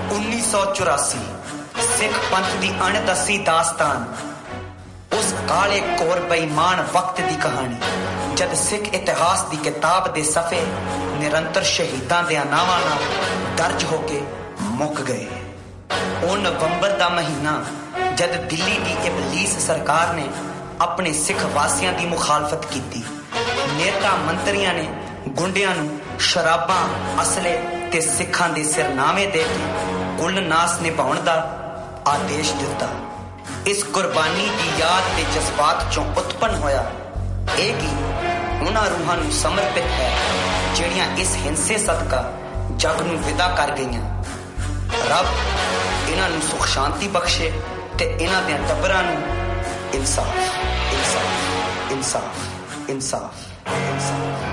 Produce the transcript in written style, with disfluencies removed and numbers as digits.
1984 सिख पंथ की अणदसी दास्तान, उस काले कोर बेईमान वक्त की कहानी जद सिख इतिहास की किताब के सफ़े निरंतर शहीदां दे नावां नाल दर्ज होके मुक गए। वो नवंबर का महीना जद दिल्ली की इबलीस सरकार ने अपने सिख वासियों की मुखालफत की, नेता मंत्रियों ने गुंडियां नूं शराबां, असले ते सिखां दे सिरनामे दे के कुल नास निभाउण दा आदेश दिता। इस कुर्बानी की याद के जज्बात चों उत्पन्न होया यह कि उन्हां रूहां नूं समर्पित है जिहड़ियां इस हिंसे सदका जग नूं विदा कर गईयां। रब इन्हां नूं सुख शांति बख्शे ते इन्हां दे टब्बरां नूं इंसाफ इंसाफ इंसाफ इंसाफ इंसाफ।